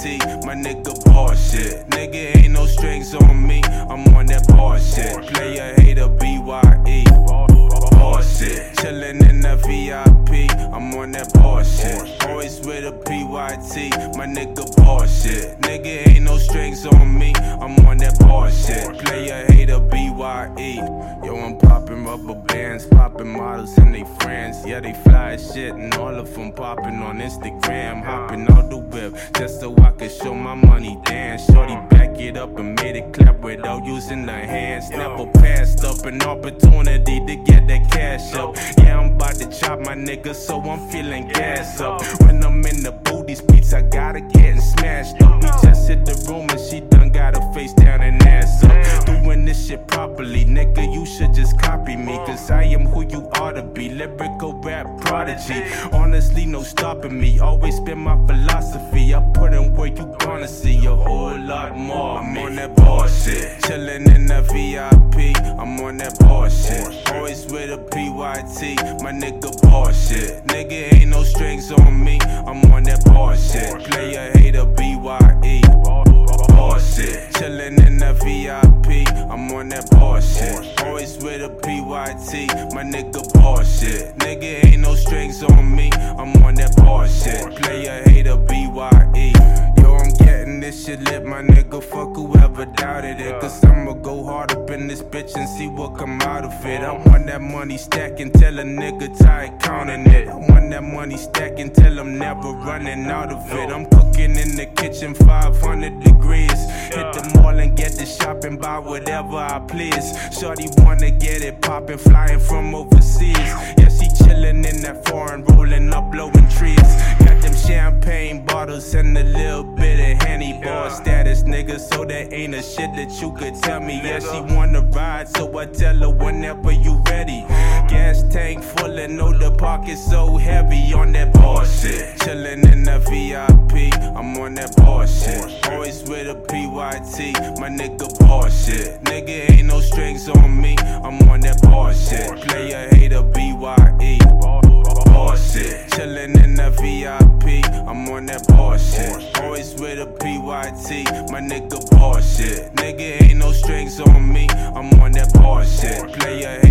PYT, my nigga bullshit. Nigga ain't no strings on me, I'm on that bullshit. Player hater BYE, bullshit. Chillin' in the VIP, I'm on that bullshit. Always with a PYT, my nigga bullshit. Nigga ain't no strings on me, I'm on that bullshit. Player hater BYE. Yo, I'm poppin' rubber bands, poppin' models and they friends. Yeah, they fly as shit and all of them poppin' on Instagram. Hoppin' out the whip just so I can show my money dance. Shorty back it up and made it clap without using the hands. Never passed up an opportunity to get that cash up. Yeah, I'm about to chop my nigga, so I'm feeling gas up. When I'm in the booth, these beats I gotta get smashed up. We just hit the room and she done got her face down and ass up. Doing this shit properly, nigga, you should just copy me, cause I am who you ought to be. Lyrical rap prodigy, honestly no stopping me. Always spin my philosophy, I put in where you gonna see a whole lot more. I'm on that bullshit, chillin' in the VIP, I'm on that bullshit. Always with a PYT, my nigga bullshit. Nigga ain't no strings on me, I'm on that bullshit. Player hater BYE, bullshit. Chillin' in the VIP, I'm on that bullshit. Always with a PYT, my nigga bullshit. Nigga ain't no strings on me, I'm on that bullshit. Player hater BYE. Yo, I'm getting this shit lit, my nigga, fuck whoever doubted it. Cause I'ma go hard up in this bitch and see what come out of it. I want that money stacking till a nigga tired counting it. I want that money stacking till I'm never running out of it. I'm cooking in the kitchen 500 degrees. Hit the mall and get the shopping, buy whatever I please. Shorty wanna get it poppin', flying from overseas. Yeah, she chillin' in that foreign, rolling up, blowing trees. Got them champagne bottles and a little bit of Henny. Boy status, nigga, so there ain't a shit that you could tell me. Yeah, she wanna ride, so I tell her whenever you ready. Gas tank full and know the pocket so heavy on that bullshit. Chillin' in the VIP, I'm on that bullshit. Always with a PYT, my nigga bullshit. Nigga ain't no strings on me, I'm on that bullshit. Player hater BYE, bullshit. Chillin' in the VIP, I'm on that bullshit. Always with a PYT, my nigga bullshit. Nigga ain't no strings on me, I'm on that bullshit. Player